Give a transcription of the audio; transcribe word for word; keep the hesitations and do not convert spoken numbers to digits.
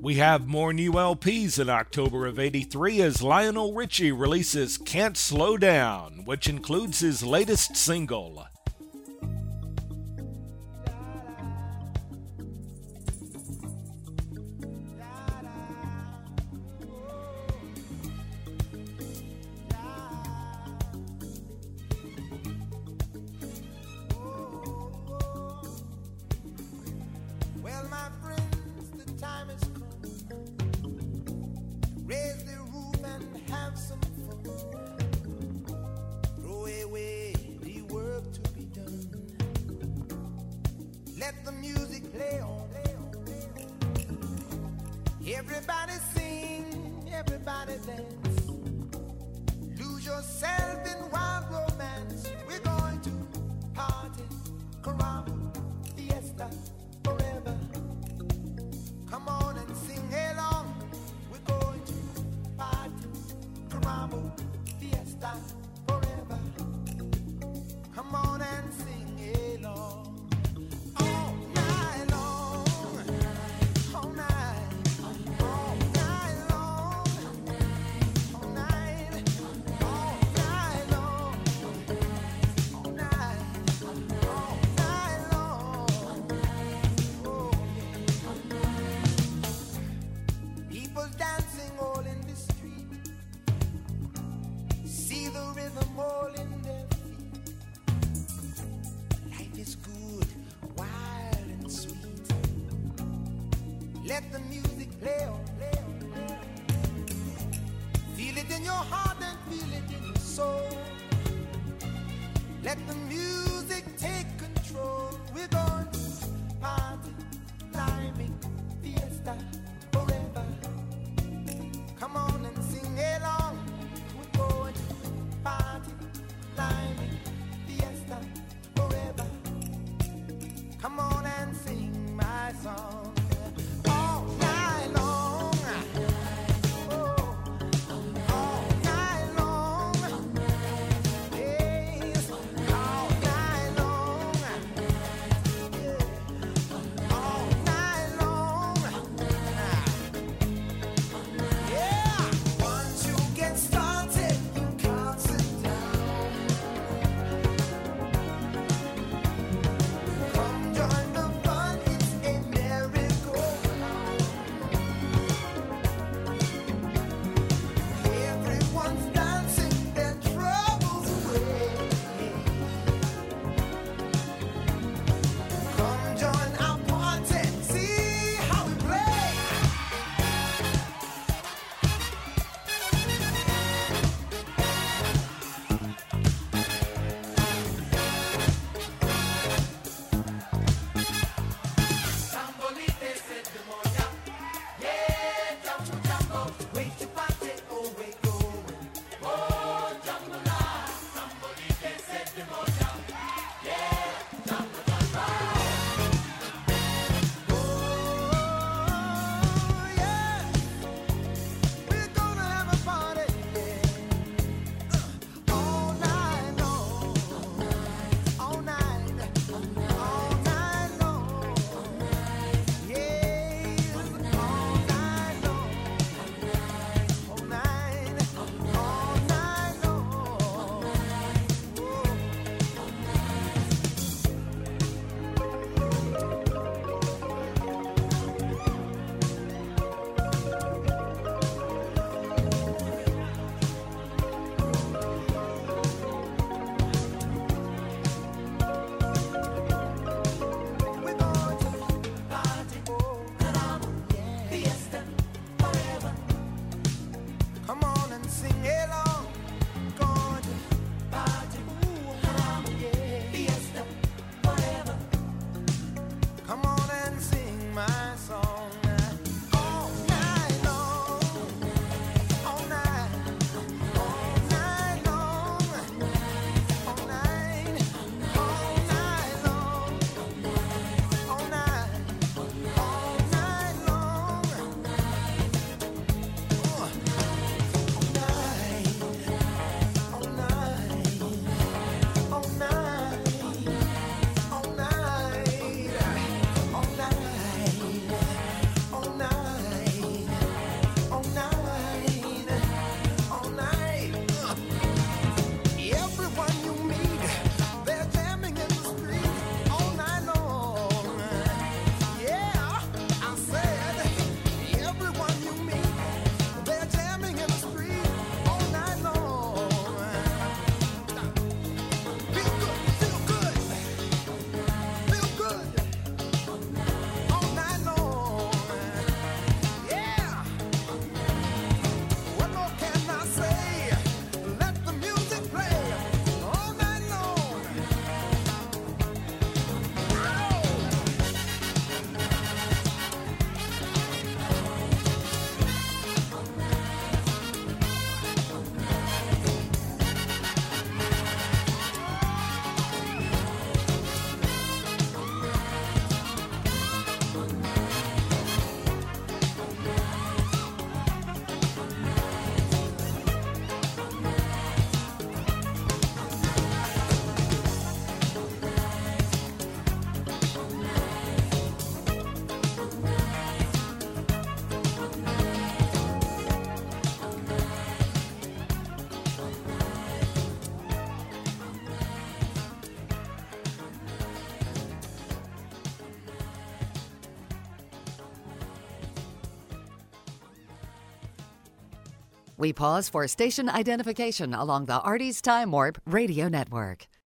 We have more new L Ps in October of eighty-three as Lionel Richie releases Can't Slow Down, which includes his latest single. Everybody sing, everybody dance. Lose yourself in wild romance. We're going to party, caramba, fiesta, forever. Come on and sing along. We're going to party, caramba, fiesta, forever. Come on and sing along. Let the music play on, play on, play on. Feel it in your heart and feel it in your soul. Let the music take control. We're going to party, climbing, fiesta, forever. Come on and sing along. We're going to party, climbing, fiesta, forever. Come on and sing my song. We pause for station identification along the Artie's Time Warp Radio Network.